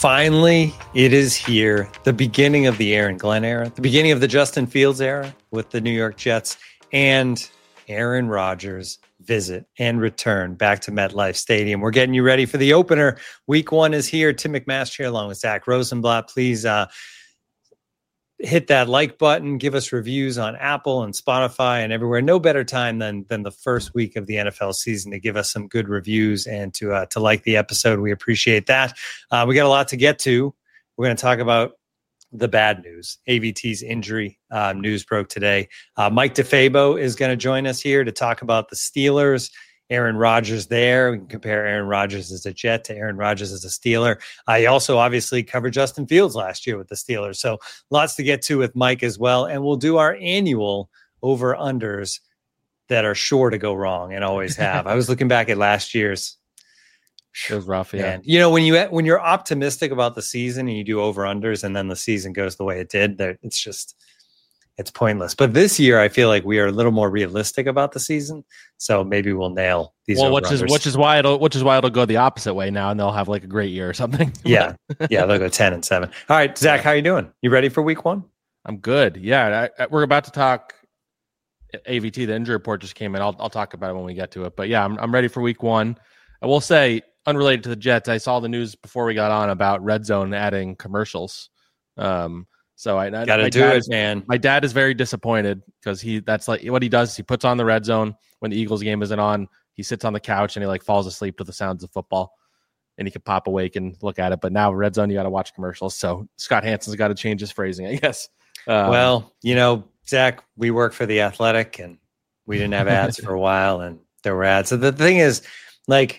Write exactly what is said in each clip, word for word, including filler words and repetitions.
Finally, it is here. The beginning of the Aaron Glenn era, the beginning of the Justin Fields era with the New York Jets, and Aaron Rodgers' visit and return back to MetLife Stadium. We're getting you ready for the opener. Week one is here. Tim McMaster here along with Zach Rosenblatt. Please uh, hit that like button. Give us reviews on Apple and Spotify and everywhere. No better time than than the first week of the N F L season to give us some good reviews and to uh, to like the episode. We appreciate that. Uh, we got a lot to get to. We're going to talk about the bad news. A V T's injury uh, news broke today. Uh, Mike DeFabo is going to join us here to talk about the Steelers. Aaron Rodgers there. We can compare Aaron Rodgers as a Jet to Aaron Rodgers as a Steeler. I uh, also obviously covered Justin Fields last year with the Steelers. So lots to get to with Mike as well. And we'll do our annual over-unders that are sure to go wrong and always have. I was looking back at last year's. It was rough, yeah. And, you know, when, you, when you're optimistic about the season and you do over-unders and then the season goes the way it did, it's just – it's pointless. But this year, I feel like we are a little more realistic about the season. So maybe we'll nail these. Well, which is which is why it'll which is why it'll go the opposite way now, and they'll have like a great year or something. yeah, yeah, they'll go ten and seven. All right, Zach, how you doing? You ready for week one? I'm good. Yeah, I, I, we're about to talk A V T. The injury report just came in. I'll I'll talk about it when we get to it. But yeah, I'm I'm ready for week one. I will say, unrelated to the Jets, I saw the news before we got on about Red Zone adding commercials. Um. So I gotta do it, is, man. My dad is very disappointed because he that's like what he does. He puts on the Red Zone when the Eagles game isn't on. He sits on the couch and he like falls asleep to the sounds of football, and he can pop awake and look at it. But now Red Zone, you got to watch commercials. So Scott Hansen's got to change his phrasing, I guess. Um, well, you know, Zach, we work for The Athletic, and we didn't have ads for a while, and there were ads. So the thing is, like,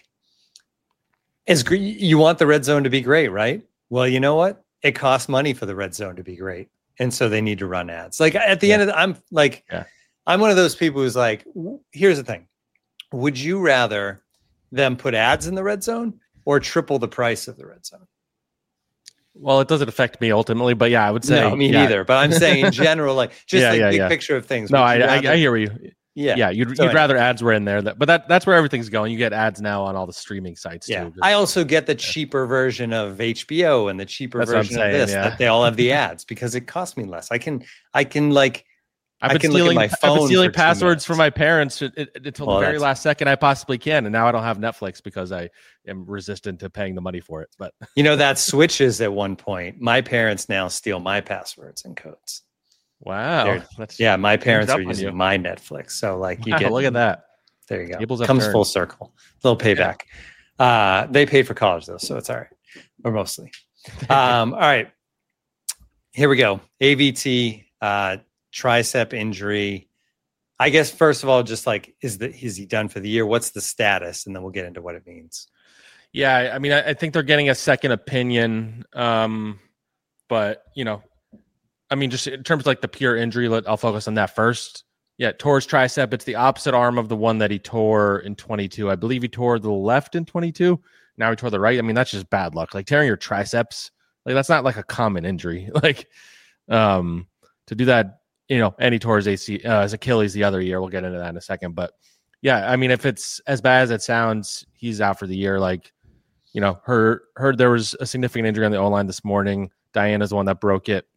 is you want the Red Zone to be great, right? Well, you know what? It costs money for the Red Zone to be great. And so they need to run ads. Like at the yeah. end of the, I'm like, yeah. I'm one of those people who's like, here's the thing. Would you rather them put ads in the Red Zone or triple the price of the Red Zone? Well, it doesn't affect me ultimately, but yeah, I would say. No, me yeah. neither. But I'm saying in general, like just yeah, like yeah, big yeah. picture of things. No, I, rather, I, I hear you. Yeah, yeah. You'd, so you'd anyway. rather ads were in there, that, but that that's where everything's going. You get ads now on all the streaming sites yeah. too. Just, I also get the cheaper version of H B O and the cheaper that's version saying, of this yeah. that they all have the ads because it costs me less. I can, I can like. I've been I can stealing, look at my phone I've been stealing for passwords from my parents it, it, until well, the very last second I possibly can, and now I don't have Netflix because I am resistant to paying the money for it. But you know that switches at one point. My parents now steal my passwords and codes. Wow, that's, yeah, my parents are using my Netflix, so like you wow, get look at that. There you go. Tables Comes turned. full circle. A little payback. Yeah. Uh, they paid for college though, so it's all right, or mostly. Um, all right, here we go. A V T uh, tricep injury. I guess first of all, just like is the is he done for the year? What's the status, and then we'll get into what it means. Yeah, I mean, I, I think they're getting a second opinion, um, but you know, I mean, just in terms of like the pure injury, let I'll focus on that first. Yeah, tore his tricep. It's the opposite arm of the one that he tore in twenty-two. I believe he tore the left in twenty-two. Now he tore the right. I mean, that's just bad luck. Like tearing your triceps, like that's not like a common injury. Like um, to do that. You know, and he tore his A C, uh, his Achilles the other year. We'll get into that in a second. But yeah, I mean, if it's as bad as it sounds, he's out for the year. Like, you know, heard heard there was a significant injury on the O-line this morning. Diana's the one that broke it.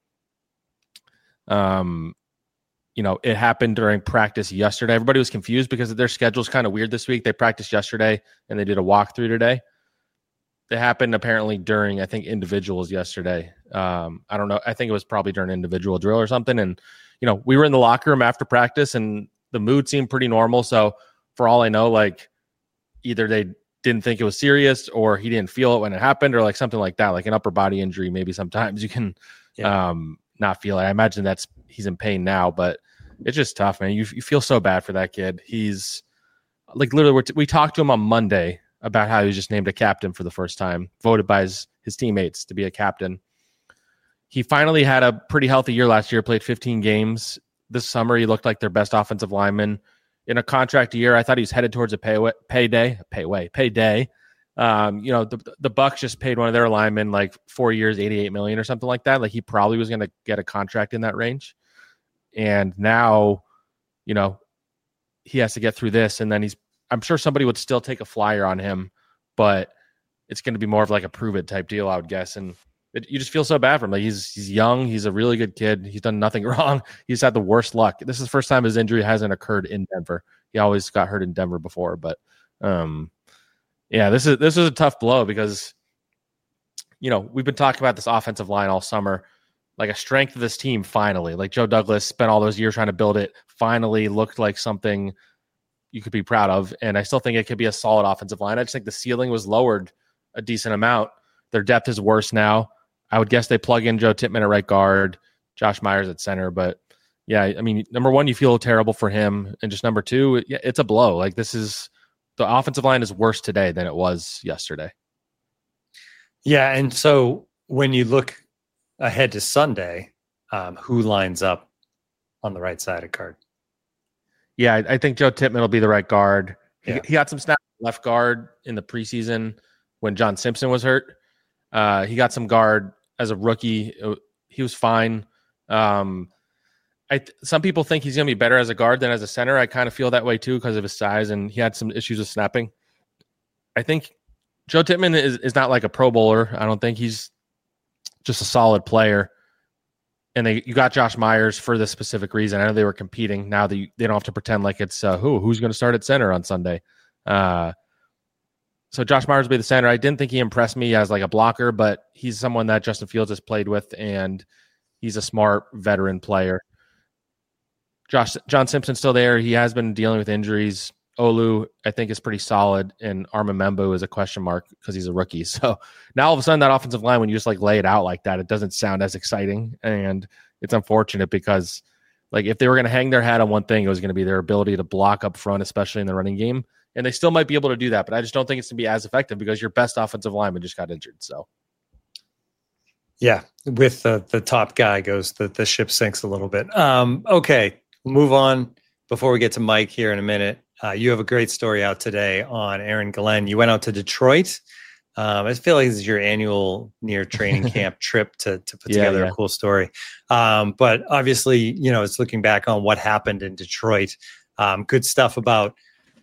Um, you know, it happened during practice yesterday. Everybody was confused because their schedule's kind of weird this week. They practiced yesterday and they did a walkthrough today. It happened apparently during, I think, individuals yesterday. Um, I don't know. I think it was probably during individual drill or something. And you know, we were in the locker room after practice and the mood seemed pretty normal. So for all I know, like either they didn't think it was serious or he didn't feel it when it happened or like something like that, like an upper body injury. Maybe sometimes you can yeah. um, not feel it. I imagine that's he's in pain now, but it's just tough, man. You, you feel so bad for that kid. He's like literally we're t- we talked to him on Monday about how he was just named a captain for the first time, voted by his, his teammates to be a captain. He finally had a pretty healthy year last year, played fifteen games. This summer, he looked like their best offensive lineman. In a contract year, I thought he was headed towards a pay payday, payway, payday. Um, you know, the the Bucs just paid one of their linemen like four years, eighty-eight million dollars or something like that. Like he probably was going to get a contract in that range. And now, you know, he has to get through this. And then he's, I'm sure somebody would still take a flyer on him, but it's going to be more of like a prove it type deal, I would guess. And it, you just feel so bad for him. Like he's he's young, he's a really good kid. He's done nothing wrong. He's had the worst luck. This is the first time his injury hasn't occurred in Denver. He always got hurt in Denver before, but um, yeah, this is this is a tough blow because you know we've been talking about this offensive line all summer, like a strength of this team. Finally, like Joe Douglas spent all those years trying to build it. Finally, looked like something you could be proud of, and I still think it could be a solid offensive line. I just think the ceiling was lowered a decent amount. Their depth is worse now. I would guess they plug in Joe Tippmann at right guard, Josh Myers at center. But yeah, I mean, number one, you feel terrible for him. And just number two, yeah, it's a blow. Like this is the offensive line is worse today than it was yesterday. Yeah. And so when you look ahead to Sunday, um, who lines up on the right side of guard? Yeah, I, I think Joe Tippmann will be the right guard. He, Yeah. he got some snaps left guard in the preseason when John Simpson was hurt. Uh, he got some guard as a rookie. He was fine. Um, I th- some people think he's going to be better as a guard than as a center. I kind of feel that way too because of his size, and he had some issues with snapping. I think Joe Tippmann is, is not like a Pro Bowler. I don't think he's just a solid player. And they you got Josh Myers for this specific reason. I know they were competing. Now that you, they don't have to pretend like it's uh, who who's going to start at center on Sunday. Uh, So Josh Myers will be the center. I didn't think he impressed me as like a blocker, but he's someone that Justin Fields has played with, and he's a smart veteran player. Josh John Simpson's still there. He has been dealing with injuries. Olu, I think, is pretty solid, and Armamembo is a question mark because he's a rookie. So now all of a sudden that offensive line, when you just like lay it out like that, it doesn't sound as exciting, and it's unfortunate because like if they were going to hang their hat on one thing, it was going to be their ability to block up front, especially in the running game. And they still might be able to do that, but I just don't think it's going to be as effective because your best offensive lineman just got injured. So, yeah, with the the top guy goes, the, the ship sinks a little bit. Um, okay, we'll move on before we get to Mike here in a minute. Uh, you have a great story out today on Aaron Glenn. You went out to Detroit. Um, I feel like this is your annual near training camp trip to to put Yeah, together yeah. a cool story. Um, but obviously, you know, it's looking back on what happened in Detroit. Um, good stuff about.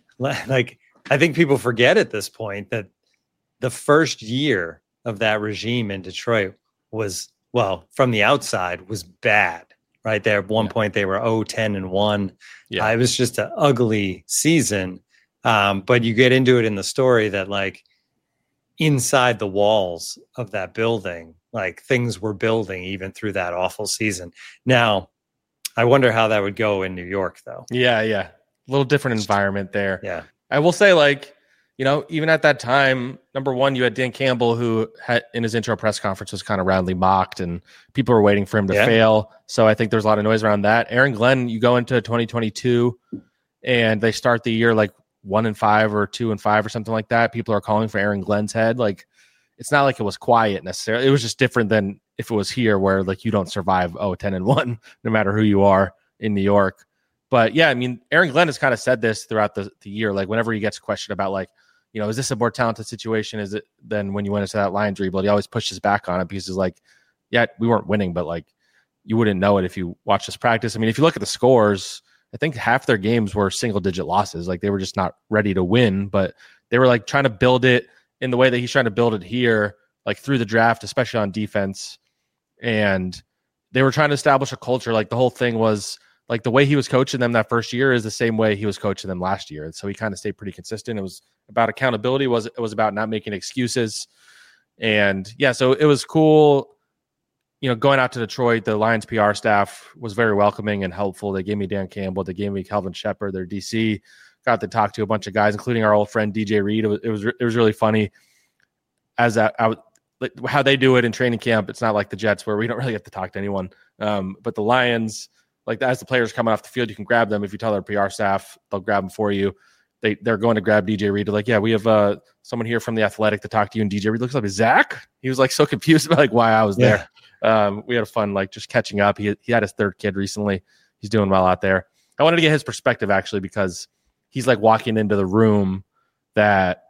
Like, I think people forget at this point that the first year of that regime in Detroit was, well, from the outside was bad, right? There at one Yeah. point they were oh, ten and one. Yeah. Uh, it was just an ugly season. Um, but you get into it in the story that like inside the walls of that building, like things were building even through that awful season. Now, I wonder how that would go in New York though. yeah, yeah. A little different environment there. Yeah. I will say, like, you know, even at that time, number one, you had Dan Campbell, who had in his intro press conference was kind of roundly mocked, and people were waiting for him to Yeah. fail. So I think there's a lot of noise around that. Aaron Glenn, you go into twenty twenty-two, and they start the year like one and five or two and five or something like that. People are calling for Aaron Glenn's head. Like, it's not like it was quiet necessarily. It was just different than if it was here, where like you don't survive oh ten and one, no matter who you are in New York. But yeah, I mean, Aaron Glenn has kind of said this throughout the, the year. Like whenever he gets questioned about like, you know, is this a more talented situation? Is it than when you went into that Lions rebuild? He always pushes back on it because he's like, yeah, we weren't winning, but like you wouldn't know it if you watched this practice. I mean, if you look at the scores, I think half their games were single digit losses. Like they were just not ready to win, but they were like trying to build it in the way that he's trying to build it here, like through the draft, especially on defense. And they were trying to establish a culture. Like the whole thing was, like the way he was coaching them that first year is the same way he was coaching them last year. And so he kind of stayed pretty consistent. It was about accountability. It was it was about not making excuses. And yeah, so it was cool. You know, going out to Detroit, the Lions P R staff was very welcoming and helpful. They gave me Dan Campbell. They gave me Calvin Shepard, their D C. Got to talk to a bunch of guys, including our old friend D J Reed. It was it was, it was really funny as I, I like how they do it in training camp. It's not like the Jets where we don't really get to talk to anyone. Um, but the Lions, like as the players coming off the field, you can grab them. If you tell their P R staff, they'll grab them for you. They, they're going to grab D J Reed. They're like, yeah, we have uh, someone here from The Athletic to talk to you. And D J Reed looks like Zach. He was like so confused about like why I was Yeah. there. Um, we had a fun, like just catching up. He, he had his third kid recently. He's doing well out there. I wanted to get his perspective actually, because he's like walking into the room that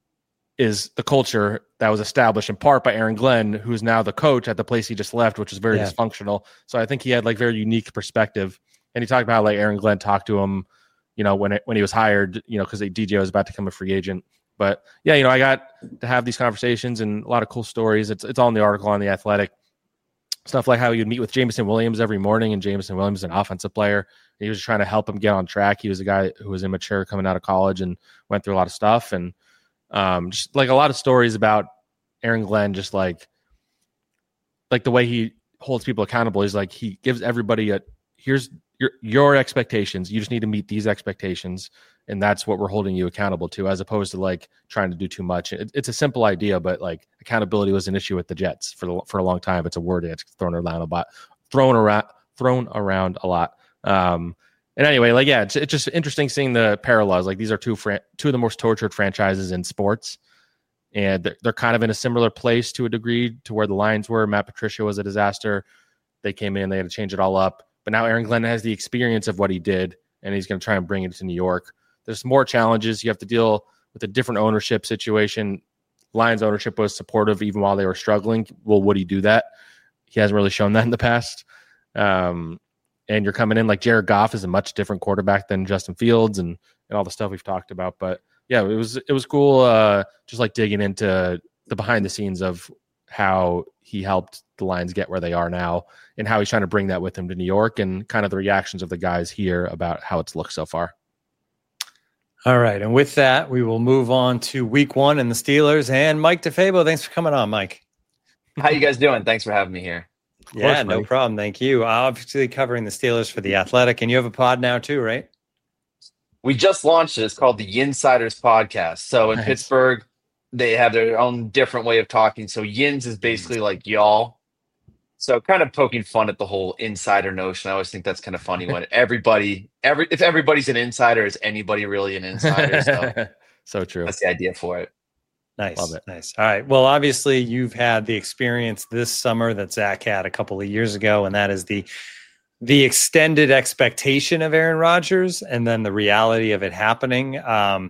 is the culture that was established in part by Aaron Glenn, who's now the coach at the place he just left, which is very Yeah. dysfunctional. So I think he had like very unique perspective. And he talked about like Aaron Glenn talked to him, you know, when it, when he was hired, you know, because D J was about to become a free agent. But yeah, you know, I got to have these conversations and a lot of cool stories. It's it's all in the article on The Athletic. Stuff like how you'd meet with Jameson Williams every morning, and Jameson Williams is an offensive player. He was trying to help him get on track. He was a guy who was immature coming out of college and went through a lot of stuff. And um, just like a lot of stories about Aaron Glenn, just like like the way he holds people accountable. He's like, he gives everybody a, here's your your expectations. You just need to meet these expectations. And that's what we're holding you accountable to, as opposed to like trying to do too much. It, it's a simple idea, but like accountability was an issue with the Jets for the, for a long time. It's a word that's thrown around a lot, thrown around, thrown around a lot. Um, and anyway, like yeah, it's it's just interesting seeing the parallels. Like these are two fran- two of the most tortured franchises in sports, and they're, they're kind of in a similar place to a degree to where the Lions were. Matt Patricia was a disaster. They came in, they had to change it all up. But now Aaron Glenn has the experience of what he did, and he's going to try and bring it to New York. There's more challenges. You have to deal with a different ownership situation. Lions ownership was supportive even while they were struggling. Well, would he do that? He hasn't really shown that in the past. Um, and you're coming in like Jared Goff is a much different quarterback than Justin Fields and, and all the stuff we've talked about. But yeah, it was it was cool uh, just like digging into the behind the scenes of how he helped the Lions get where they are now and how he's trying to bring that with him to New York and kind of the reactions of the guys here about how it's looked so far. All right. And with that, we will move on to week one and the Steelers and Mike DeFabo. Thanks for coming on, Mike. How you guys doing? Thanks for having me here. Yeah, no problem. Thank you. Obviously covering the Steelers for The Athletic, and you have a pod now too, right? We just launched it. It's called the Yinsiders Podcast. So in nice. Pittsburgh, they have their own different way of talking. So Yins is basically like y'all. So kind of poking fun at the whole insider notion. I always think that's kind of funny when everybody, every if everybody's an insider, is anybody really an insider? So, so true. That's the idea for it. Nice. Love it. Nice. All right. Well, obviously you've had the experience this summer that Zach had a couple of years ago, and that is the the extended expectation of Aaron Rodgers and then the reality of it happening. Um,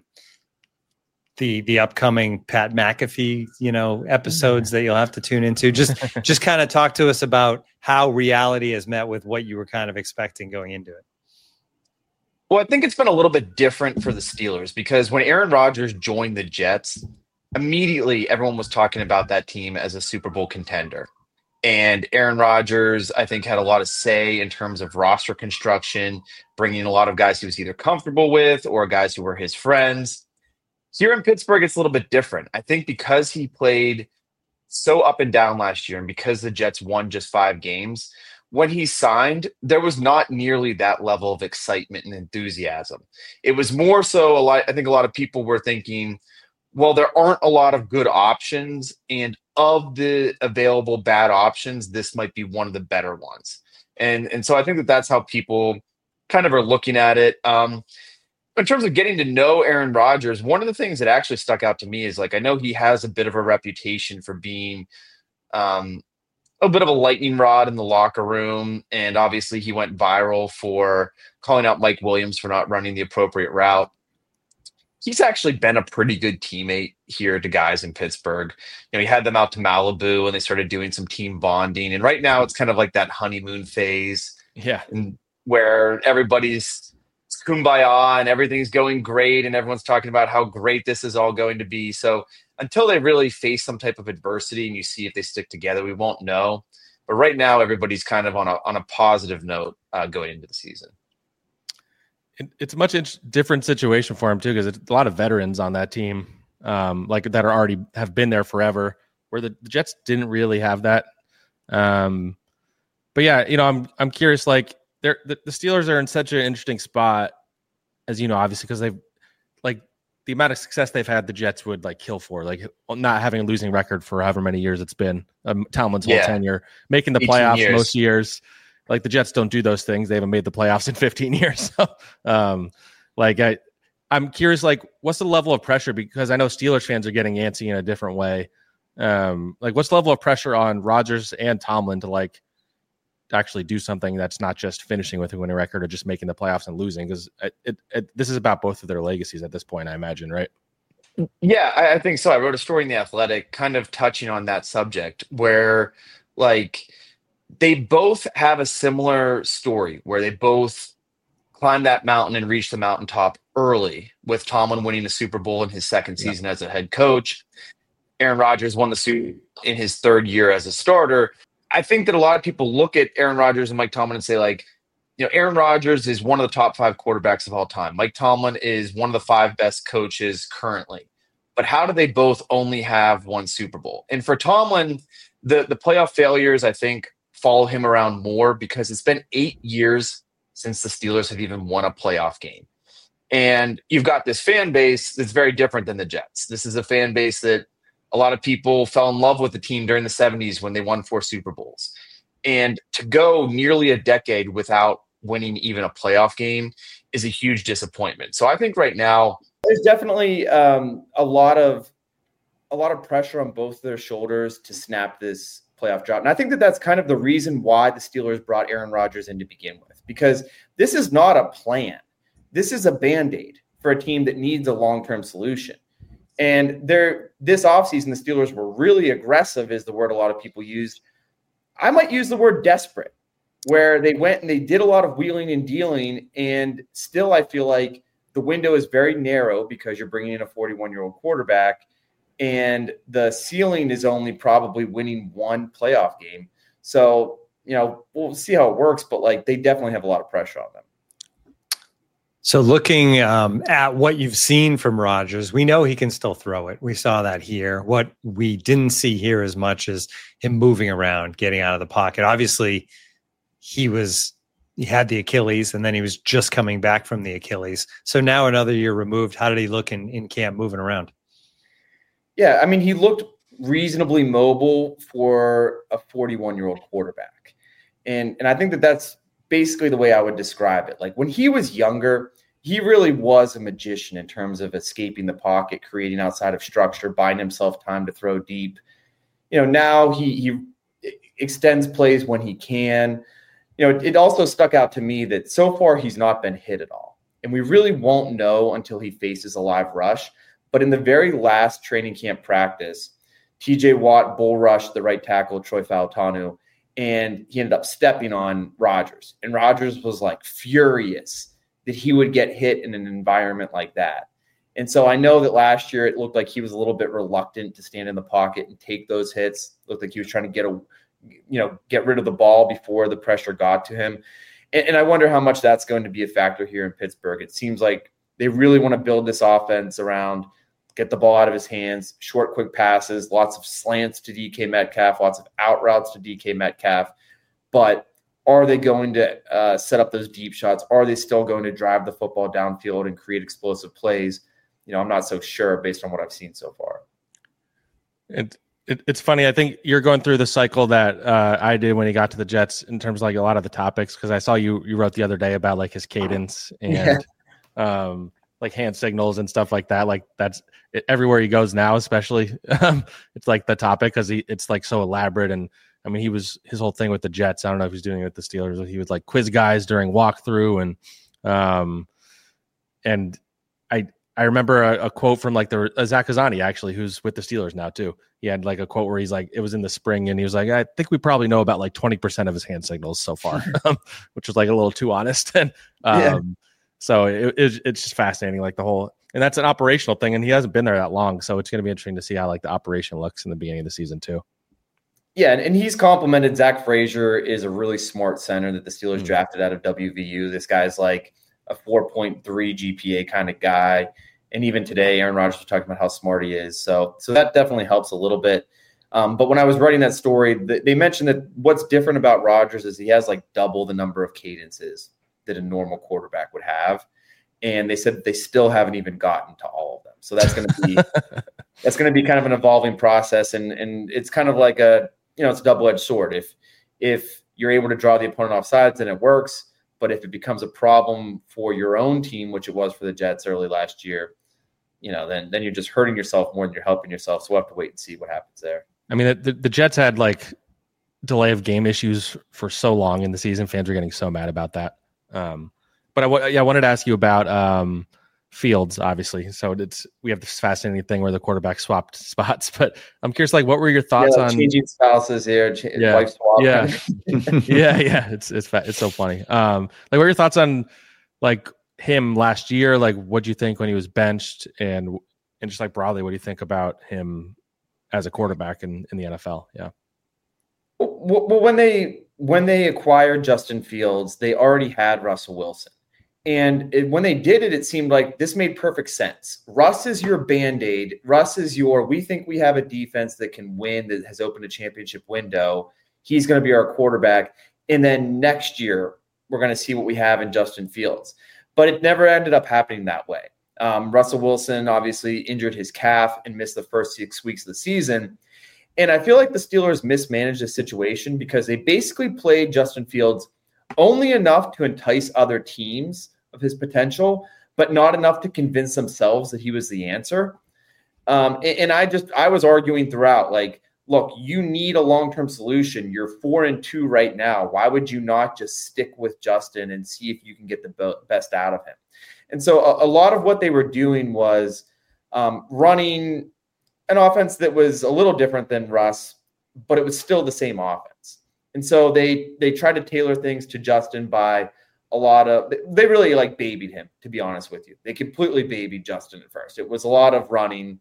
the the upcoming Pat McAfee, you know, episodes that you'll have to tune into. Just just kind of talk to us about how reality has met with what you were kind of expecting going into it. Well, I think it's been a little bit different for the Steelers because when Aaron Rodgers joined the Jets, immediately everyone was talking about that team as a Super Bowl contender. And Aaron Rodgers, I think, had a lot of say in terms of roster construction, bringing a lot of guys he was either comfortable with or guys who were his friends. Here in Pittsburgh, it's a little bit different. I think because he played so up and down last year and because the Jets won just five games, when he signed, there was not nearly that level of excitement and enthusiasm. It was more so, a lot, I think a lot of people were thinking, well, there aren't a lot of good options, and of the available bad options, this might be one of the better ones. And, and so I think that that's how people kind of are looking at it. Um, In terms of getting to know Aaron Rodgers, one of the things that actually stuck out to me is like I know he has a bit of a reputation for being um, a bit of a lightning rod in the locker room. And obviously he went viral for calling out Mike Williams for not running the appropriate route. He's actually been a pretty good teammate here to guys in Pittsburgh. You know, he had them out to Malibu and they started doing some team bonding. And right now it's kind of like that honeymoon phase. Yeah. And where everybody's kumbaya and everything's going great and everyone's talking about how great this is all going to be. So until they really face some type of adversity and you see if they stick together, we won't know. But right now, everybody's kind of on a on a positive note uh, going into the season. It, it's a much in- different situation for him too, because it's a lot of veterans on that team, um, like that are already have been there forever. Where the, the Jets didn't really have that. Um, but yeah, you know, I'm I'm curious, like. They're, the, the Steelers are in such an interesting spot, as you know, obviously, because they've like the amount of success they've had, the Jets would like kill for, like not having a losing record for however many years it's been, um, Tomlin's whole yeah. tenure, making the playoffs years. most years. Like the Jets don't do those things. They haven't made the playoffs in fifteen years. So, um, like I, I'm curious, like what's the level of pressure? Because I know Steelers fans are getting antsy in a different way. Um, like what's the level of pressure on Rodgers and Tomlin to like actually do something that's not just finishing with a winning record or just making the playoffs and losing, because it, it, it, this is about both of their legacies at this point, I imagine, right? Yeah, I, I think so. I wrote a story in The Athletic kind of touching on that subject where like they both have a similar story where they both climbed that mountain and reached the mountaintop early with Tomlin winning the Super Bowl in his second Yeah. season as a head coach. Aaron Rodgers won the Super Bowl in his third year as a starter. I think that a lot of people look at Aaron Rodgers and Mike Tomlin and say, like, you know, Aaron Rodgers is one of the top five quarterbacks of all time. Mike Tomlin is one of the five best coaches currently. But how do they both only have one Super Bowl? And for Tomlin, the, the playoff failures, I think, follow him around more because it's been eight years since the Steelers have even won a playoff game. And you've got this fan base that's very different than the Jets. This is a fan base that a lot of people fell in love with the team during the seventies when they won four Super Bowls. And to go nearly a decade without winning even a playoff game is a huge disappointment. So I think right now there's definitely um, a lot of a lot of pressure on both their shoulders to snap this playoff drought. And I think that that's kind of the reason why the Steelers brought Aaron Rodgers in to begin with, because this is not a plan. This is a Band-Aid for a team that needs a long-term solution. And they're, this offseason, the Steelers were really aggressive, is the word a lot of people used. I might use the word desperate, where they went and they did a lot of wheeling and dealing, and still I feel like the window is very narrow because you're bringing in a forty-one-year-old quarterback, and the ceiling is only probably winning one playoff game. So, you know, we'll see how it works, but like they definitely have a lot of pressure on them. So looking um, at what you've seen from Rodgers, we know he can still throw it. We saw that here. What we didn't see here as much is him moving around, getting out of the pocket. Obviously, he was he had the Achilles, and then he was just coming back from the Achilles. So now another year removed. How did he look in, in camp moving around? Yeah, I mean, he looked reasonably mobile for a forty-one-year-old quarterback. And, and I think that that's basically the way I would describe it. Like when he was younger, he really was a magician in terms of escaping the pocket, creating outside of structure, buying himself time to throw deep. You know, now he he extends plays when he can. You know, it also stuck out to me that so far he's not been hit at all. And we really won't know until he faces a live rush. But in the very last training camp practice, T J Watt bull rushed the right tackle, Troy Fautanu, and he ended up stepping on Rodgers. And Rodgers was like furious that he would get hit in an environment like that. And so I know that last year it looked like he was a little bit reluctant to stand in the pocket and take those hits. It looked like he was trying to get a, you know, get rid of the ball before the pressure got to him. And, and I wonder how much that's going to be a factor here in Pittsburgh. It seems like they really want to build this offense around get the ball out of his hands, short, quick passes, lots of slants to D K Metcalf, lots of out routes to D K Metcalf. But are they going to uh, set up those deep shots? Are they still going to drive the football downfield and create explosive plays? You know, I'm not so sure based on what I've seen so far. It, it, it's funny. I think you're going through the cycle that uh, I did when he got to the Jets in terms of like a lot of the topics, because I saw you you wrote the other day about like his cadence and yeah. um, like hand signals and stuff like that. Like that's it, everywhere he goes now, especially um, it's like the topic because he it's like so elaborate. And I mean, he was his whole thing with the Jets. I don't know if he's doing it with the Steelers. He would like quiz guys during walkthrough and um, and I. I remember a, a quote from like the uh, Zach Kazani, actually, who's with the Steelers now too. He had like a quote where he's like, it was in the spring, and he was like, I think we probably know about like twenty percent of his hand signals so far, which was like a little too honest. And um, yeah. so it, it, it's just fascinating, like the whole, and that's an operational thing, and he hasn't been there that long, so it's going to be interesting to see how like the operation looks in the beginning of the season too. Yeah, and, and he's complimented. Zach Frazier is a really smart center that the Steelers mm-hmm. drafted out of W V U. This guy's like a four point three G P A kind of guy. And even today, Aaron Rodgers was talking about how smart he is. So so that definitely helps a little bit. Um, but when I was writing that story, th- they mentioned that what's different about Rodgers is he has like double the number of cadences that a normal quarterback would have. And they said that they still haven't even gotten to all of them. So that's going to be that's going to be kind of an evolving process. And and it's kind of like a, you know, it's a double-edged sword. If if you're able to draw the opponent off sides, then it works. But if it becomes a problem for your own team, which it was for the Jets early last year, you know, then then you're just hurting yourself more than you're helping yourself. So we'll have to wait and see what happens there. I mean, the, the Jets had like delay of game issues for so long in the season. Fans are getting so mad about that. Um, but I, yeah, I wanted to ask you about um, Fields, obviously. So it's we have this fascinating thing where the quarterback swapped spots. But I'm curious, like, what were your thoughts yeah, like on changing spouses here, ch- yeah, wife swap? Yeah, yeah, yeah. It's it's it's so funny. Um, like, what are your thoughts on like him last year? Like, what do you think when he was benched, and and just like broadly, what do you think about him as a quarterback in, in the N F L? Yeah. Well, well, when they when they acquired Justin Fields, they already had Russell Wilson. And it, when they did it, it seemed like this made perfect sense. Russ is your Band-Aid. Russ is your, we think we have a defense that can win, that has opened a championship window. He's going to be our quarterback. And then next year, we're going to see what we have in Justin Fields. But it never ended up happening that way. Um, Russell Wilson obviously injured his calf and missed the first six weeks of the season. And I feel like the Steelers mismanaged the situation because they basically played Justin Fields only enough to entice other teams of his potential, but not enough to convince themselves that he was the answer. Um, and, and I just, I was arguing throughout, like, look, you need a long-term solution. You're four and two right now. Why would you not just stick with Justin and see if you can get the best out of him? And so a, a lot of what they were doing was um, running an offense that was a little different than Russ, but it was still the same offense. And so they, they tried to tailor things to Justin by a lot of, they really like babied him, to be honest with you. They completely babied Justin at first. It was a lot of running,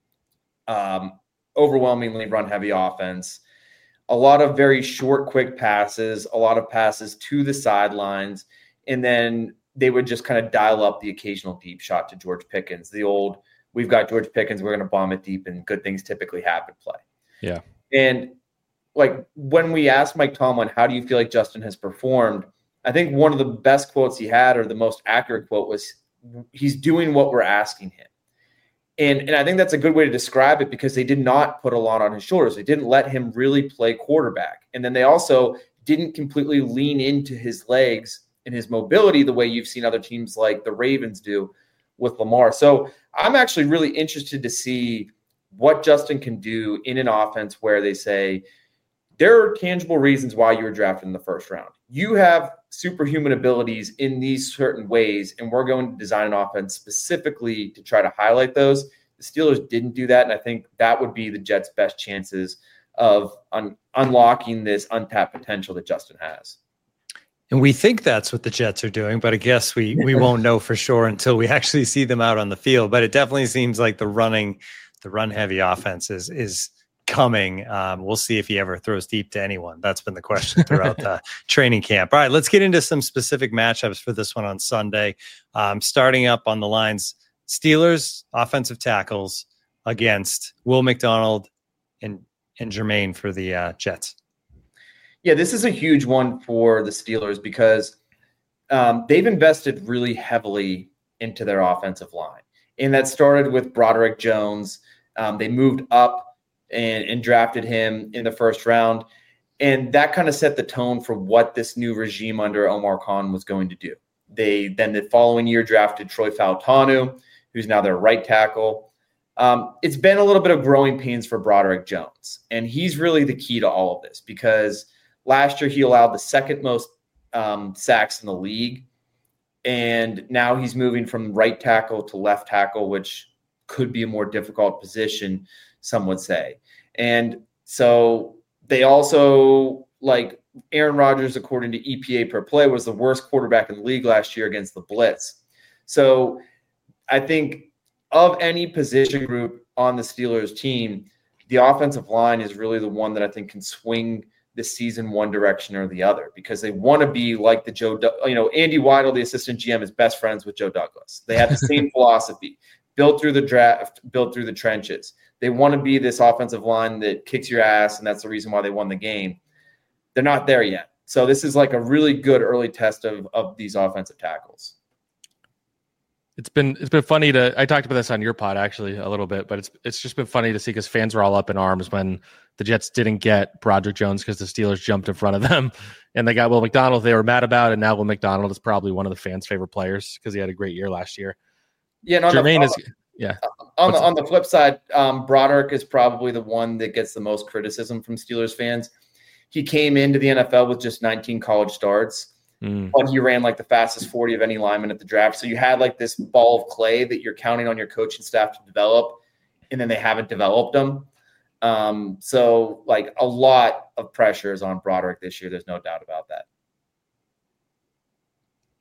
um, overwhelmingly run heavy offense, a lot of very short, quick passes, a lot of passes to the sidelines. And then they would just kind of dial up the occasional deep shot to George Pickens, the old, we've got George Pickens, we're going to bomb it deep and good things typically happen play. Yeah. And like when we asked Mike Tomlin, how do you feel like Justin has performed? I think one of the best quotes he had, or the most accurate quote, was he's doing what we're asking him. And, and I think that's a good way to describe it because they did not put a lot on his shoulders. They didn't let him really play quarterback. And then they also didn't completely lean into his legs and his mobility the way you've seen other teams like the Ravens do with Lamar. So I'm actually really interested to see what Justin can do in an offense where they say, there are tangible reasons why you were drafted in the first round. You have superhuman abilities in these certain ways, and we're going to design an offense specifically to try to highlight those. The Steelers didn't do that, and I think that would be the Jets' best chances of un- unlocking this untapped potential that Justin has. And we think that's what the Jets are doing, but I guess we we won't know for sure until we actually see them out on the field. But it definitely seems like the running, the run-heavy offense is is – coming. Um, we'll see if he ever throws deep to anyone. That's been the question throughout the training camp. All right, let's get into some specific matchups for this one on Sunday. Um, starting up on the lines, Steelers offensive tackles against Will McDonald and, and Jermaine for the uh, Jets. Yeah, this is a huge one for the Steelers because um, they've invested really heavily into their offensive line. And that started with Broderick Jones. Um, they moved up And, and drafted him in the first round. And that kind of set the tone for what this new regime under Omar Khan was going to do. They then the following year drafted Troy Fautanu, who's now their right tackle. Um, it's been a little bit of growing pains for Broderick Jones. And he's really the key to all of this because last year he allowed the second most um, sacks in the league. And now he's moving from right tackle to left tackle, which could be a more difficult position, some would say. And so they also, like Aaron Rodgers, according to E P A per play, was the worst quarterback in the league last year against the blitz. So I think of any position group on the Steelers team, the offensive line is really the one that I think can swing this season one direction or the other because they want to be like the Joe, you know, Andy Weidel, the assistant G M, is best friends with Joe Douglas. They have the same philosophy, built through the draft, built through the trenches. They want to be this offensive line that kicks your ass, and that's the reason why they won the game. They're not there yet. So this is like a really good early test of, of these offensive tackles. It's been it's been funny to I talked about this on your pod actually a little bit, but it's it's just been funny to see because fans were all up in arms when the Jets didn't get Broderick Jones because the Steelers jumped in front of them and they got Will McDonald they were mad about, and now Will McDonald is probably one of the fans' favorite players because he had a great year last year. Yeah, no, Jermaine no, is yeah. On the, on the flip side, um, Broderick is probably the one that gets the most criticism from Steelers fans. He came into the N F L with just nineteen college starts, mm. but he ran like the fastest forty of any lineman at the draft. So you had like this ball of clay that you're counting on your coaching staff to develop, and then they haven't developed them. Um, so like a lot of pressure is on Broderick this year. There's no doubt about that.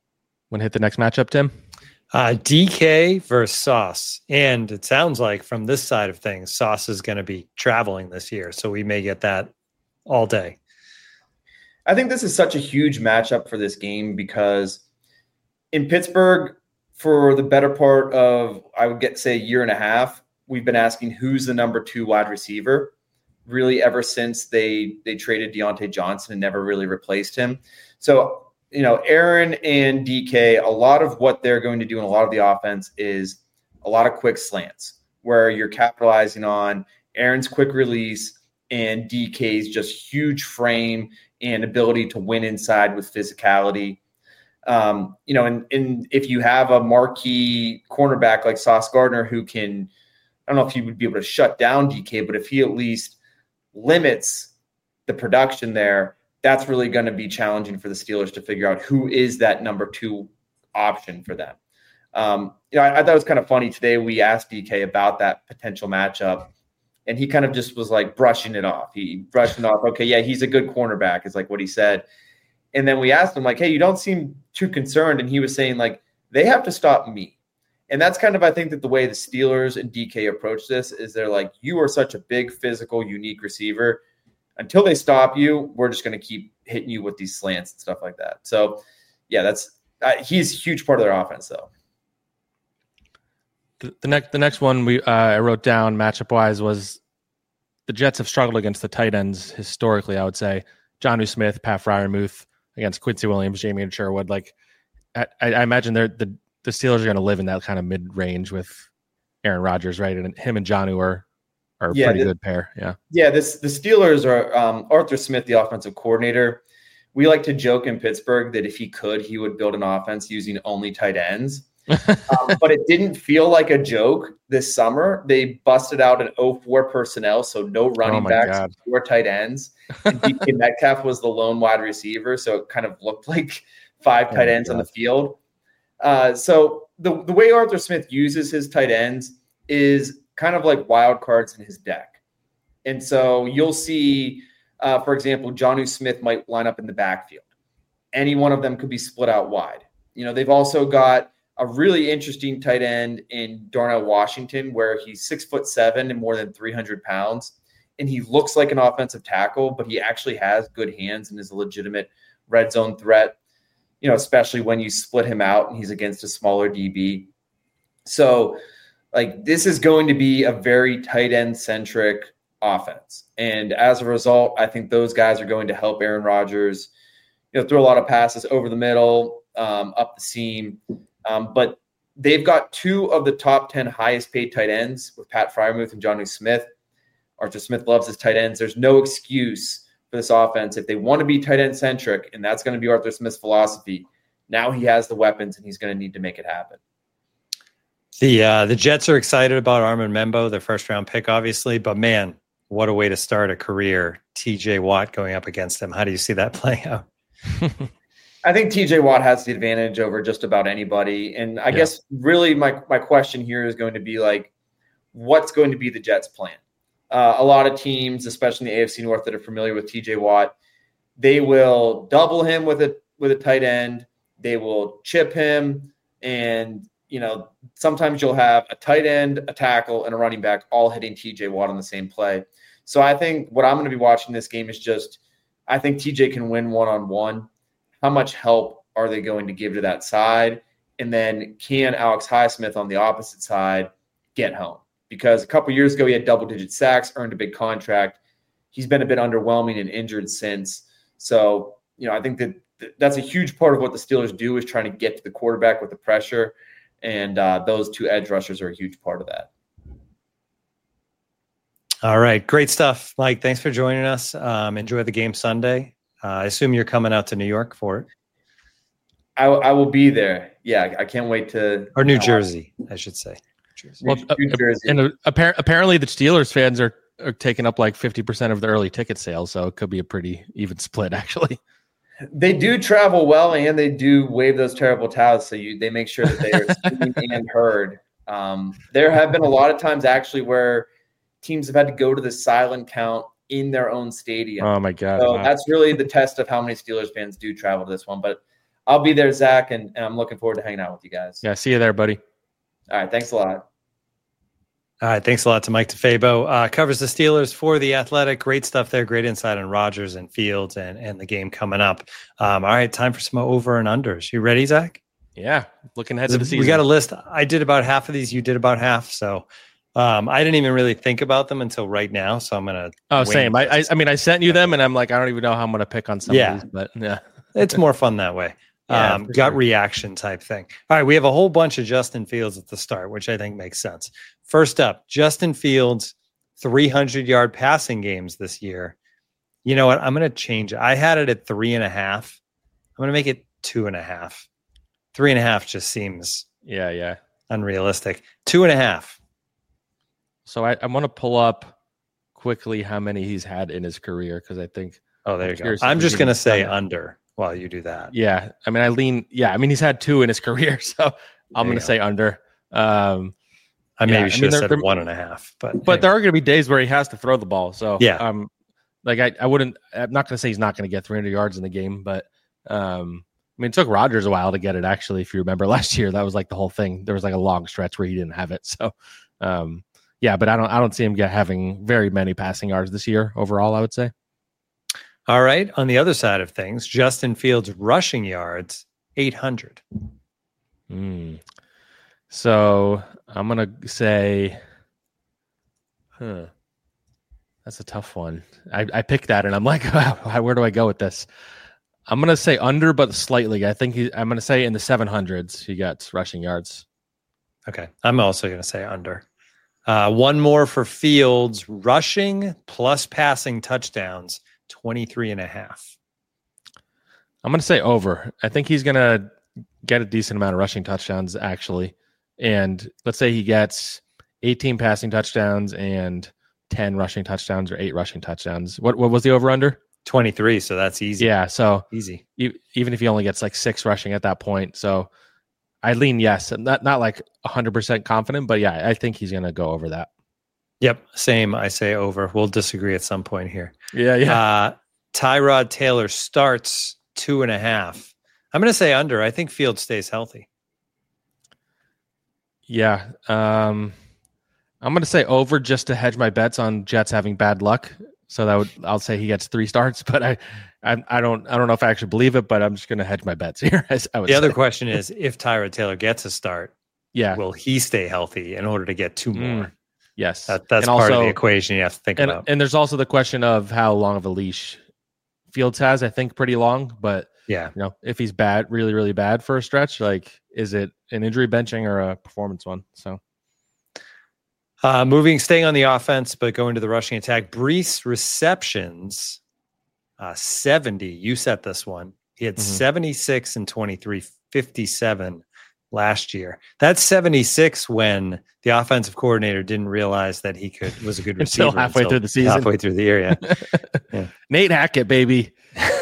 Want to hit the next matchup, Tim? Uh, D K versus Sauce. And it sounds like from this side of things, Sauce is going to be traveling this year. So we may get that all day. I think this is such a huge matchup for this game because in Pittsburgh, for the better part of, I would get say a year and a half, we've been asking who's the number two wide receiver, really ever since they they traded Deontay Johnson and never really replaced him. So, you know, Aaron and D K, a lot of what they're going to do in a lot of the offense is a lot of quick slants where you're capitalizing on Aaron's quick release and D K's just huge frame and ability to win inside with physicality. Um, you know, and, and if you have a marquee cornerback like Sauce Gardner who can, I don't know if he would be able to shut down D K, but if he at least limits the production there, that's really going to be challenging for the Steelers to figure out who is that number two option for them. Um, you know, I, I thought it was kind of funny today. We asked D K about that potential matchup, and he kind of just was like brushing it off. He brushed it off. Okay, yeah, he's a good cornerback is like what he said. And then we asked him like, hey, you don't seem too concerned. And he was saying like, they have to stop me. And that's kind of, I think that the way the Steelers and D K approach this is they're like, you are such a big, physical, unique receiver. Until they stop you, we're just going to keep hitting you with these slants and stuff like that. So, yeah, that's uh, he's a huge part of their offense, though. The, the next, the next one we uh, I wrote down matchup wise was the Jets have struggled against the tight ends historically. I would say Jonnu Smith, Pat Freiermuth against Quincy Williams, Jamie Sherwood. Like, I, I imagine they're the the Steelers are going to live in that kind of mid range with Aaron Rodgers, right? And him and Jonnu are. Are a yeah, pretty the, good pair. Yeah. Yeah. This, the Steelers are um, Arthur Smith, the offensive coordinator. We like to joke in Pittsburgh that if he could, he would build an offense using only tight ends. um, but it didn't feel like a joke this summer. They busted out an oh four personnel, so no running oh backs, God. four tight ends. And D K Metcalf was the lone wide receiver, so it kind of looked like five tight oh ends on the field. Uh, so the, the way Arthur Smith uses his tight ends is kind of like wild cards in his deck. And so you'll see, uh, for example, Jonnu Smith might line up in the backfield. Any one of them could be split out wide. You know, they've also got a really interesting tight end in Darnell Washington, where he's six foot seven and more than three hundred pounds. And he looks like an offensive tackle, but he actually has good hands and is a legitimate red zone threat, you know, especially when you split him out and he's against a smaller D B. So, like, this is going to be a very tight end centric offense. And as a result, I think those guys are going to help Aaron Rodgers, you know, throw a lot of passes over the middle, um, up the seam. Um, but they've got two of the top ten highest paid tight ends with Pat Freiermuth and Jonnu Smith. Arthur Smith loves his tight ends. There's no excuse for this offense. If they want to be tight end centric, and that's going to be Arthur Smith's philosophy, now he has the weapons and he's going to need to make it happen. The uh, the Jets are excited about Armand Membo, their first round pick, obviously. But man, what a way to start a career. T J Watt going up against them. How do you see that playing out? I think T J Watt has the advantage over just about anybody. And I yeah. guess really my, my question here is going to be like, what's going to be the Jets' plan? Uh, a lot of teams, especially in the A F C North that are familiar with T J Watt, they will double him with a with a tight end. They will chip him, and you know, sometimes you'll have a tight end, a tackle, and a running back all hitting T J Watt on the same play. So I think what I'm going to be watching this game is just, I think T J can win one-on-one. How much help are they going to give to that side? And then can Alex Highsmith on the opposite side get home? Because a couple years ago, he had double-digit sacks, earned a big contract. He's been a bit underwhelming and injured since. So, you know, I think that that's a huge part of what the Steelers do is trying to get to the quarterback with the pressure. And uh, those two edge rushers are a huge part of that. All right. Great stuff, Mike. Thanks for joining us. Um, enjoy the game Sunday. Uh, I assume you're coming out to New York for it. I, I will be there. Yeah, I can't wait to. Or New uh, Jersey, I should say. Jersey. Well, New Jersey. And uh, apparently the Steelers fans are, are taking up like fifty percent of the early ticket sales, so it could be a pretty even split, actually. They do travel well, and they do wave those terrible towels, so you they make sure that they are seen and heard. Um, there have been a lot of times, actually, where teams have had to go to the silent count in their own stadium. Oh, my God. So wow. that's really the test of how many Steelers fans do travel to this one. But I'll be there, Zach, and, and I'm looking forward to hanging out with you guys. Yeah, see you there, buddy. All right, thanks a lot. All right, thanks a lot to Mike DeFabo. Uh, covers the Steelers for The Athletic. Great stuff there. Great insight on Rodgers and Fields and, and the game coming up. Um, all right, time for some over and unders. You ready, Zach? Yeah, looking ahead to the season. We got a list. I did about half of these. You did about half. So um, I didn't even really think about them until right now. So I'm going to. Oh, same. I, I I mean, I sent you them and I'm like, I don't even know how I'm going to pick on some yeah. of these, but yeah. It's more fun that way. Yeah, um, gut sure. reaction type thing. All right, we have a whole bunch of Justin Fields at the start, which I think makes sense. First up, Justin Fields, three hundred yard passing games this year. You know what? I'm going to change it. I had it at three and a half. I'm going to make it two and a half. Three and a half just seems Yeah, yeah. unrealistic. Two and a half. So I, I want to pull up quickly how many he's had in his career because I think. Oh, there I'm you go. curious if I'm we just can going to say find it. under while you do that. Yeah, I mean, I lean. Yeah, I mean, he's had two in his career, so I'm you going go. to say under. Um, I maybe yeah, I should mean, have there- said there- one and a half, but but there anyway. are going to be days where he has to throw the ball. So Yeah. um, like I, I wouldn't. I'm not going to say he's not going to get three hundred yards in the game, but um, I mean, it took Rodgers a while to get it. Actually, if you remember last year, that was like the whole thing. There was like a long stretch where he didn't have it. So, um, yeah, but I don't. I don't see him get having very many passing yards this year overall. I would say. All right. On the other side of things, Justin Fields rushing yards, eight hundred. Mm. So I'm gonna say, huh, that's a tough one. I, I picked that, and I'm like, where do I go with this? I'm gonna say under, but slightly. I think he, I'm gonna say in the seven hundreds he gets rushing yards. Okay. I'm also going to say under. Uh, one more for Fields, rushing plus passing touchdowns, twenty-three and a half. I'm gonna say over. I think he's gonna get a decent amount of rushing touchdowns actually, and let's say he gets eighteen passing touchdowns and ten rushing touchdowns or eight rushing touchdowns. What what was the over under? twenty-three. So that's easy. Yeah, so Easy. e- even if he only gets like six rushing at that point, so I lean yes, not not like one hundred percent confident, but yeah, I think he's gonna go over that. Yep. Same. I say over. We'll disagree at some point here. Yeah, yeah. Uh, Tyrod Taylor starts two and a half. I'm going to say under. I think Fields stays healthy. Yeah. Um, I'm going to say over just to hedge my bets on Jets having bad luck. So that would, I'll say he gets three starts, but I, I, I don't, I don't know if I actually believe it, but I'm just going to hedge my bets here. I, I would The other say. question is, if Tyrod Taylor gets a start, yeah, will he stay healthy in order to get two more? Mm, yes. That, that's And part of also- the equation you have to think and about. and there's also the question of how long of a leash Fields has. I think pretty long, but Yeah. you know, if he's bad, really, really bad for a stretch, like is it an injury benching or a performance one? So. Uh, moving, staying on the offense, but going to the rushing attack. Brees receptions, uh, seventy. You set this one. He had Mhm. seventy-six and twenty-three, fifty-seven last year. That's seventy-six when the offensive coordinator didn't realize that he could was a good receiver Until halfway through the season. Halfway through the year, yeah. Yeah. Nate Hackett, baby.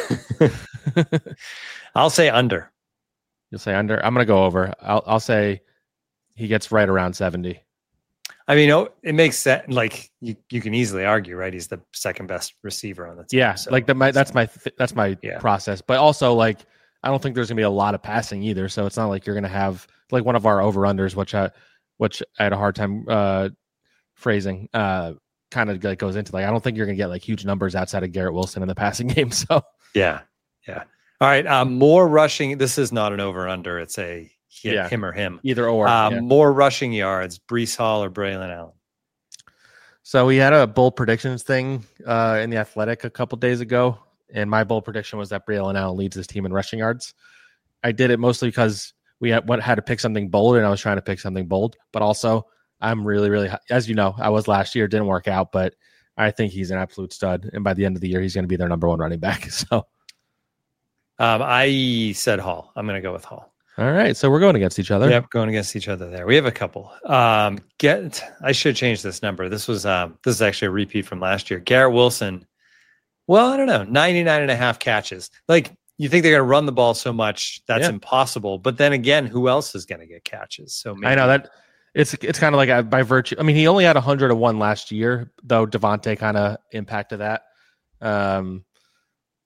I'll say under. You'll say under. I'm going to go over. I'll I'll say he gets right around seventy. I mean, oh, it makes sense. Like you, you can easily argue, right? He's the second best receiver on the team. Yeah, so- like the, my, that's my th- that's my Yeah. process. But also, like, I don't think there's gonna be a lot of passing either. So it's not like you're gonna have like one of our over unders, which I which I had a hard time uh, phrasing. Uh, kind of like goes into like I don't think you're gonna get like huge numbers outside of Garrett Wilson in the passing game. So Yeah. Yeah. All right. Um, more rushing. This is not an over under. It's a hit, Yeah. him or him. either or. Um, yeah. More rushing yards, Brees Hall or Braylon Allen. So we had a bold predictions thing uh, in the Athletic a couple days ago, and my bold prediction was that Braylon Allen leads this team in rushing yards. I did it mostly because we had, what, had to pick something bold, and I was trying to pick something bold. But also, I'm really, really, as you know, I was last year, didn't work out, but I think he's an absolute stud, and by the end of the year, he's going to be their number one running back. So, Um, I said Hall. I'm going to go with Hall. all right, so we're going against each other. Yep, going against each other there. We have a couple. Um, get. I should change this number. This was um, this is actually a repeat from last year. Garrett Wilson. Well, I don't know, ninety-nine and a half catches. Like you think they're going to run the ball so much that's Yeah. impossible. But then again, who else is going to get catches? So maybe, I know that it's it's kind of like a, by virtue. I mean, he only had one hundred one last year, though. Devontae kind of impacted that. Um,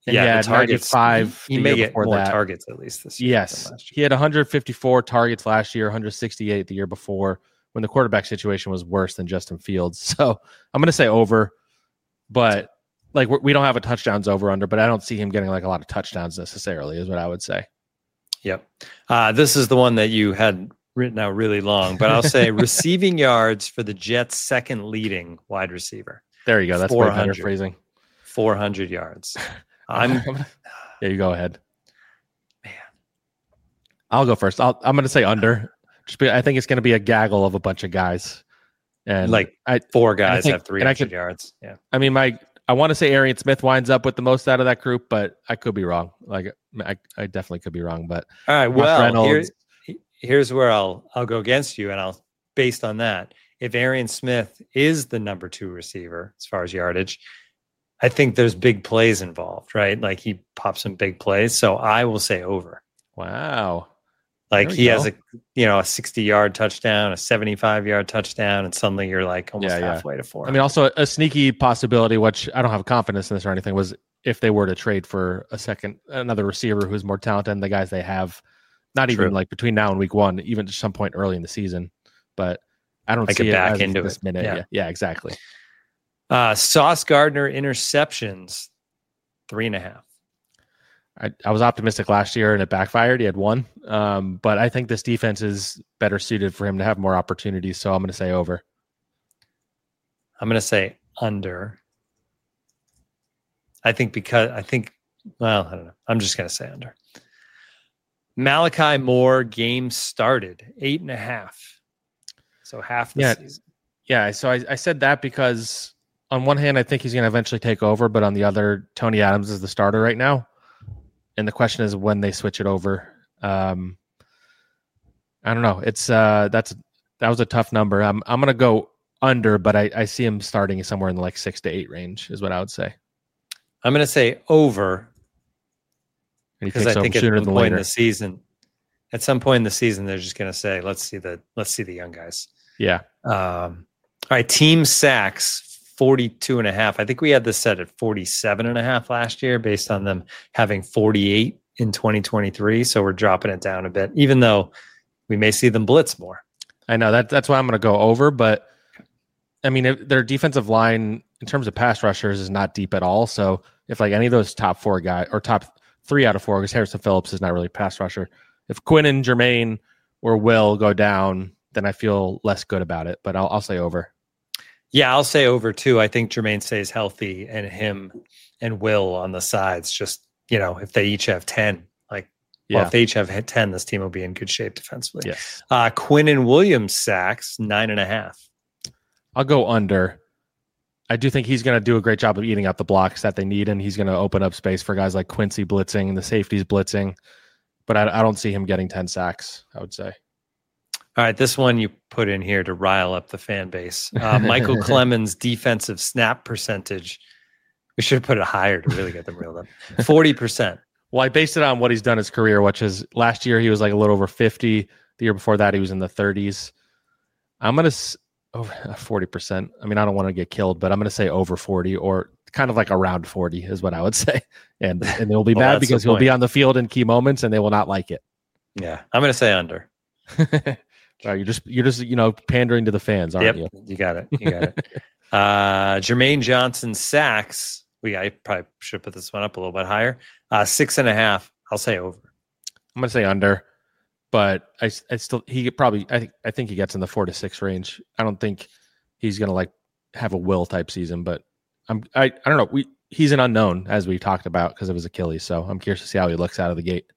And yeah, he the had targets. ninety-five He, he the may year get before more that. targets at least this year. Yes, than last year. he had one hundred fifty-four targets last year, one hundred sixty-eight the year before, when the quarterback situation was worse than Justin Fields. So I'm going to say over, but like we're, we don't have a touchdowns over under, but I don't see him getting like a lot of touchdowns necessarily, is what I would say. Yep. Uh, this is the one that you had written out really long, but I'll say receiving yards for the Jets' second leading wide receiver. There you go. That's way better phrasing. four hundred yards. I'm. Yeah, you go ahead. Man, I'll go first. I'll, I'm going to say under. Just be, I think it's going to be a gaggle of a bunch of guys, and like I, four guys think, have three hundred yards. Yeah. I mean, my I want to say Arian Smith winds up with the most out of that group, but I could be wrong. Like I, I definitely could be wrong. But all right, well, here, here's where I'll I'll go against you, and I'll based on that. If Arian Smith is the number two receiver as far as yardage, I think there's big plays involved, right? Like he pops some big plays. So I will say over. Wow. Like he go. has a, you know, a sixty yard touchdown, a seventy-five yard touchdown. And suddenly you're like almost yeah, halfway yeah. to four. I mean, also a sneaky possibility, which I don't have confidence in this or anything, was if they were to trade for a second, another receiver who's more talented than the guys they have, not True. even like between now and week one, even at some point early in the season. But I don't like see it back it into this it. minute. Yeah. yeah, yeah, exactly. Uh, Sauce Gardner interceptions, three and a half. I, I was optimistic last year and it backfired. He had one. Um, but I think this defense is better suited for him to have more opportunities. So I'm going to say over. I'm going to say under. I think because I think, well, I don't know. I'm just going to say under. Malachi Moore, game started, eight and a half. So half the yeah, season. Yeah. So I, I said that because on one hand, I think he's going to eventually take over, but on the other, Tony Adams is the starter right now. And the question is when they switch it over. Um, I don't know. It's uh, that's that was a tough number. I'm I'm gonna go under, but I, I see him starting somewhere in the like six to eight range is what I would say. I'm gonna say over because I think at some point later. in the season, at some point in the season, they're just gonna say, let's see the let's see the young guys. Yeah. Um, all right, team sacks. forty-two and a half. I think we had this set at forty-seven and a half last year based on them having forty-eight in twenty twenty-three. So we're dropping it down a bit, even though we may see them blitz more. I know that that's why I'm going to go over, but I mean, if their defensive line in terms of pass rushers is not deep at all. So if like any of those top four guys or top three out of four, because Harrison Phillips is not really a pass rusher. If Quinn and Jermaine or Will go down, then I feel less good about it, but I'll, I'll say over. Yeah, I'll say over too. I think Jermaine stays healthy and him and Will on the sides. Just, you know, if they each have ten, like, yeah. well, if they each have ten, this team will be in good shape defensively. Yes. Uh, Quinn and Williams sacks, nine and a half. I'll go under. I do think he's going to do a great job of eating up the blocks that they need, and he's going to open up space for guys like Quincy blitzing, the safeties blitzing. But I, I don't see him getting ten sacks, I would say. All right, this one you put in here to rile up the fan base. Uh, Michael Clemens' defensive snap percentage. We should have put it higher to really get them reeled up. forty percent. Well, I based it on what he's done his career, which is last year he was like a little over fifty. The year before that he was in the thirties. I'm going to over forty percent. I mean, I don't want to get killed, but I'm going to say over forty or kind of like around forty is what I would say. And and they'll be well, mad because he'll be on the field in key moments and they will not like it. Yeah, I'm going to say under. Right, you're just you're just you know pandering to the fans, aren't yep, you? You got it. You got it. Uh, Jermaine Johnson sacks. We I probably should put this one up a little bit higher. Uh, six and a half. I'll say over. I'm gonna say under, but I, I still he probably I think I think he gets in the four to six range. I don't think he's gonna like have a Will type season, but I'm I, I don't know. We he's an unknown as we talked about because of his Achilles, so I'm curious to see how he looks out of the gate.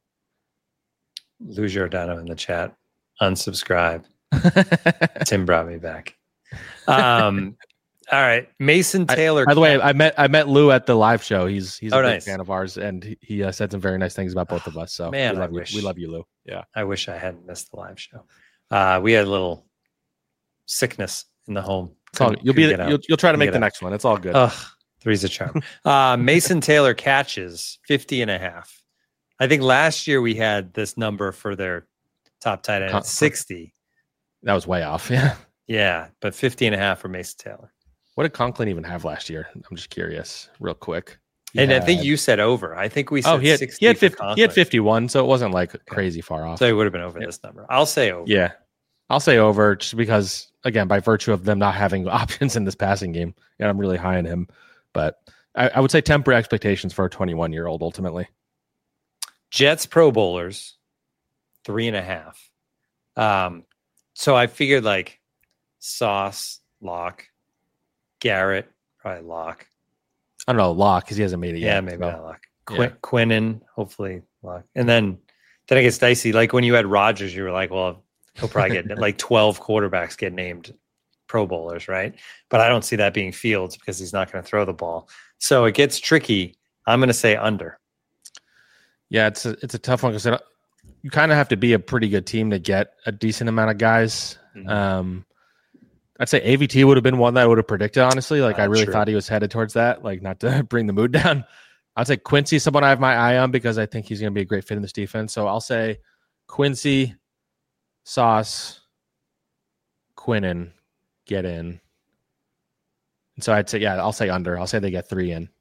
Lou Giordano in the chat. Unsubscribe. Tim brought me back. Um, all right, Mason Taylor. I, by the way, I met I met Lou at the live show. He's he's a oh, big nice. fan of ours, and he, he uh, said some very nice things about both of us. So man, we love I you. wish We love you, Lou. Yeah, I wish I hadn't missed the live show. Uh, we had a little sickness in the home. All, you'll be you'll, you'll try to make the out. next one. It's all good. Ugh, three's a charm. uh, Mason Taylor catches fifty and a half. I think last year we had this number for their top tight end at sixty. That was way off. Yeah. Yeah. But fifty and a half for Mason Taylor. What did Conklin even have last year? I'm just curious real quick. He and had, I think you said over. I think we said oh, he had, sixty. he had fifty. For he had fifty-one, so it wasn't like okay. crazy far off. So it would have been over yeah. this number. I'll say over. Yeah, I'll say over just because, again, by virtue of them not having options in this passing game, and I'm really high on him. But I, I would say temper expectations for a twenty-one year old ultimately. Jets Pro Bowlers, three and a half. Um, so I figured like Sauce, Lock, Garrett, probably Lock. I don't know, Lock, because he hasn't made it yeah, yet. Maybe so. not Lock. Qu- Yeah. Quinnen, hopefully Lock. And then then it gets dicey. Like when you had Rodgers, you were like, well, he'll probably get like twelve quarterbacks get named Pro Bowlers, right? But I don't see that being Fields because he's not going to throw the ball. So it gets tricky. I'm going to say under. Yeah, it's a, it's a tough one because you kind of have to be a pretty good team to get a decent amount of guys. Mm-hmm. Um, I'd say A V T would have been one that I would have predicted, honestly. Like, uh, I really true. thought he was headed towards that, like, not to bring the mood down. I'd say Quincy, someone I have my eye on because I think he's going to be a great fit in this defense. So I'll say Quincy, Sauce, Quinnen, get in. And so I'd say, yeah, I'll say under. I'll say they get three in.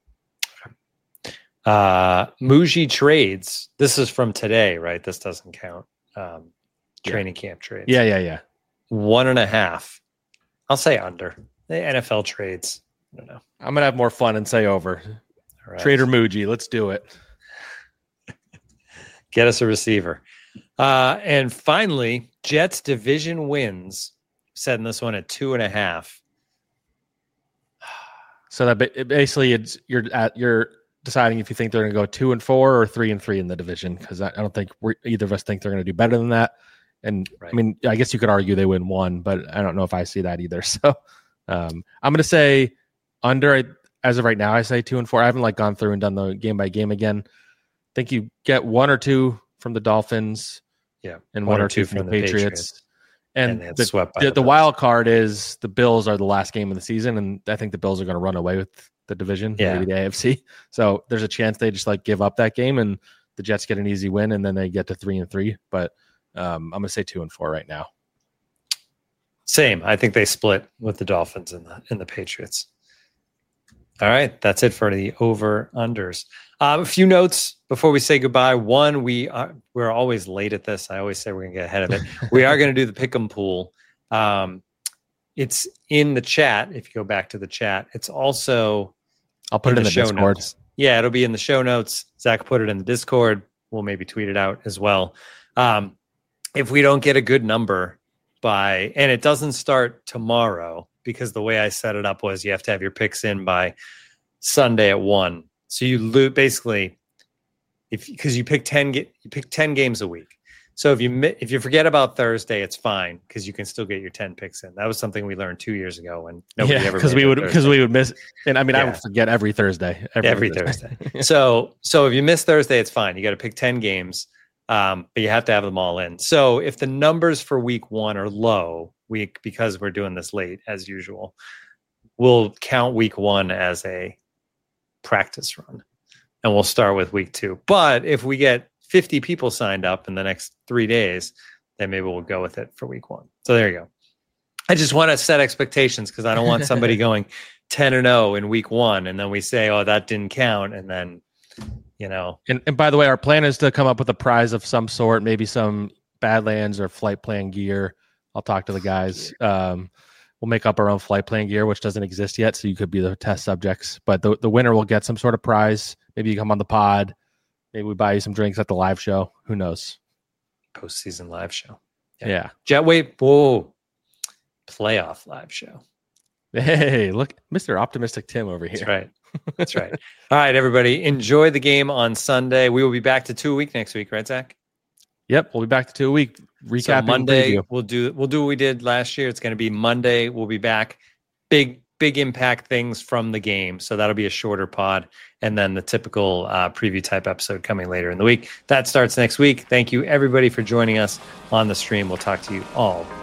Uh, Muji trades. This is from today, right? This doesn't count. Um, training yeah. camp trades. Yeah, yeah, yeah. One and a half. I'll say under. The N F L trades. I don't know. I'm gonna have more fun and say over. Right. Trader Muji, let's do it. Get us a receiver. Uh, and finally, Jets division wins. Setting this one at two and a half. So that basically, it's you're at you're. deciding if you think they're going to go two and four or three and three in the division, because I, I don't think we're, either of us think they're going to do better than that. And right. I mean, I guess you could argue they win one, but I don't know if I see that either. So um, I'm going to say under. As of right now, I say two and four. I haven't like gone through and done the game by game again. I think you get one or two from the Dolphins, yeah, and one, one or two from, from the, the Patriots. Patriots. And, and the, swept the, the, the wild card is the Bills are the last game of the season, and I think the Bills are going to run away with the division, yeah. maybe the A F C. So there's a chance they just like give up that game and the Jets get an easy win and then they get to three and three. But um, I'm gonna say two and four right now. Same. I think they split with the Dolphins and the and the Patriots. All right, that's it for the over unders. Um, a few notes before we say goodbye. One, we are we're always late at this. I always say we're gonna get ahead of it. We are gonna do the pick'em pool. Um, It's in the chat. If you go back to the chat, it's also I'll put in it in the, the show Discord. Notes. Yeah, it'll be in the show notes. Zach put it in the Discord. We'll maybe tweet it out as well. Um, if we don't get a good number by, and it doesn't start tomorrow because the way I set it up was you have to have your picks in by Sunday at one. So you lo- basically, if because you pick ten, you pick ten games a week. So if you if you forget about Thursday, it's fine because you can still get your ten picks in. That was something we learned two years ago when nobody yeah, ever because we would because we would miss. And I mean, yeah. I would forget every Thursday. Every, every Thursday. Thursday. so so if you miss Thursday, it's fine. You got to pick ten games, um, but you have to have them all in. So if the numbers for week one are low, week because we're doing this late as usual, we'll count week one as a practice run, and we'll start with week two. But if we get fifty people signed up in the next three days, then maybe we'll go with it for week one. So there you go. I just want to set expectations because I don't want somebody going ten and oh in week one. And then we say, oh, that didn't count. And then, you know. And, and by the way, our plan is to come up with a prize of some sort, maybe some Badlands or flight plan gear. I'll talk to the guys. Um, we'll make up our own flight plan gear, which doesn't exist yet. So you could be the test subjects. But the, the winner will get some sort of prize. Maybe you come on the pod. Maybe we buy you some drinks at the live show. Who knows? Postseason live show. Yeah. yeah. Jetway, whoa. Playoff live show. Hey, look, Mister Optimistic Tim over here. That's right. That's right. All right, everybody. Enjoy the game on Sunday. We will be back to two a week next week, right, Zach? Yep, we'll be back to two a week. Recap so Monday. We'll do we'll do what we did last year. It's going to be Monday. We'll be back. Big big impact things from the game. So that'll be a shorter pod. And then the typical uh, preview type episode coming later in the week. That starts next week. Thank you, everybody, for joining us on the stream. We'll talk to you all